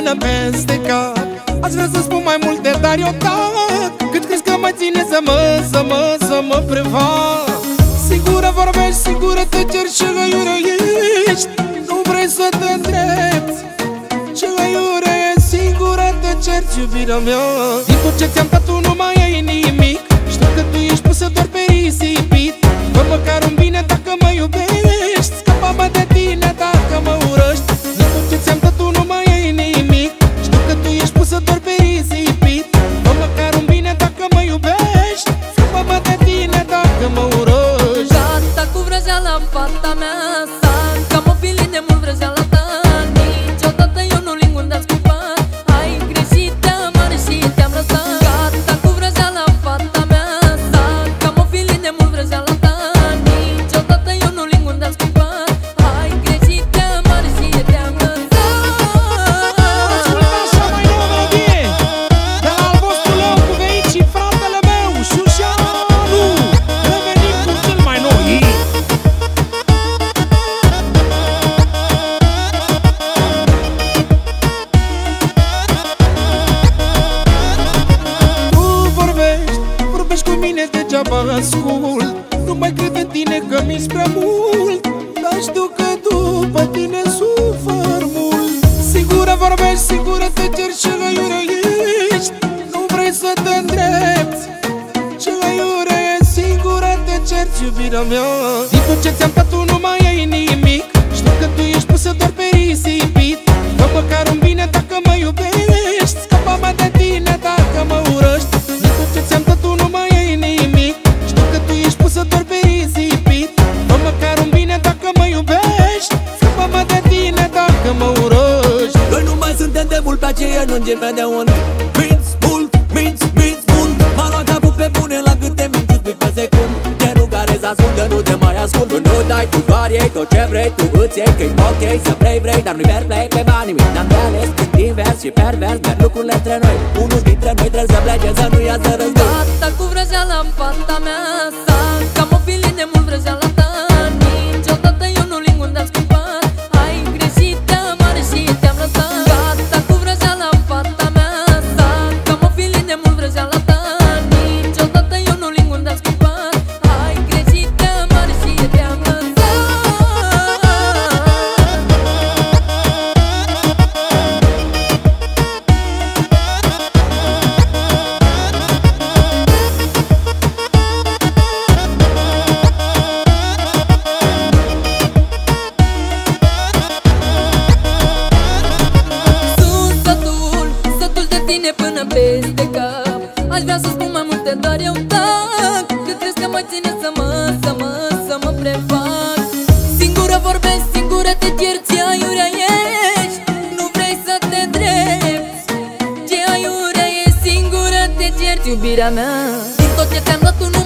umblă peste cap. Aș vrea să spun mai multe, dar eu tac. Cât crezi că mă ține să mă prefac? Sigură vorbești, sigură te ceri și aiură ești. Nu vrei să te îndrepți și aiură ești. Sigură te ceri, iubirea mea. Din tot ce ți-am dat tu nu mai ai nimic. Știu că tu ești pusă doar pe risipit. Fă măcar un bine dacă mă iubești. Scapă-mă de tine dacă mă urăști. Din tot ce ți-am dat tu nu mai ai nimic. Știu că tu ești pusă doar pe risipit. Fă măcar un bine dacă mă iubești. Scapă-mă de tine dacă mă urăști. Gata cu vrăjeala, fata mea. Stai că mă fili de mult vrăjeala ta. Niciodată eu nu ling unde-am scupat. Ai greșit, te-am mare și te-am lăsat. Gata cu vrăjeala, fata mea. Stai că mă fili de mult vrăjeala ta. Niciodată eu nu ling unde-am scupat. Ai greșit, te-am mare și te-am lăsat. Ascultă așa mai nouă melodie de la al vostru leu cu Veit și fratele meu Șușanu. Revenim cu cel mai nou hit. Tu vorbești cu mine degeaba ascult. Nu mai cred în tine că mi-s prea mult. Dar știu că după tine sufăr mult. Sigură vorbești, sigură te ceri și aiură ești. Nu vrei să te îndrepți și aiură ești. Sigură te ceri, iubirea mea. Din tot ce ți-am dat tu nu mai ai nimic. Știu că tu ești pusă doar pe risipit. Fă măcar un bine dacă mă iubești. Scapă-mă de tine dacă mă urăști. Din tot ce ți-am dat tu nu mai ai nimic. Știu că tu ești pusă doar pe risipit. Fă măcar un bine dacă mă iubești. Scapă-mă de tine dacă mă urăști. Noi nu mai suntem de mult pe aceea, nu începem de unde. Minți mult, minți mult. M-a luat capul pe bune la câte minți pe secund. Genul care se ascunde, nu te mai ascund. Nu dai, tu doar iei tot ce vrei. Tu îți iei că-i ok să vrei, dar nu-i fair play pe banii mei. N-am de ales când invers și pervers. Merg lucrurile între noi. Unul dintre noi trebuie să plece, să nu iasă război. Gata cu vrăjeala, fata mea. Stai că mă fili de mult vrăjeala ta. Niciodată eu nu ling unde-am scupat. Ai greșit, te-am mare și te-am lăsat. Gata cu vrăjeala, fata mea. Stai că mă fili de mult vrăjeala ta. Niciodată eu nu ling unde-am scupat. Ai greșit, te-am mare și te-am lăsat. Sătul de tine până peste cap. Aș vrea să spun mai multe, dar eu tac. Cât crezi că mă ține să mă prefac? Singură vorbești, singură te cierți, aiurea ești. Nu vrei să te îndrepți, ce aiurea ești. Singură te cierți, iubirea mea. Din tot ce te-am dat tu nu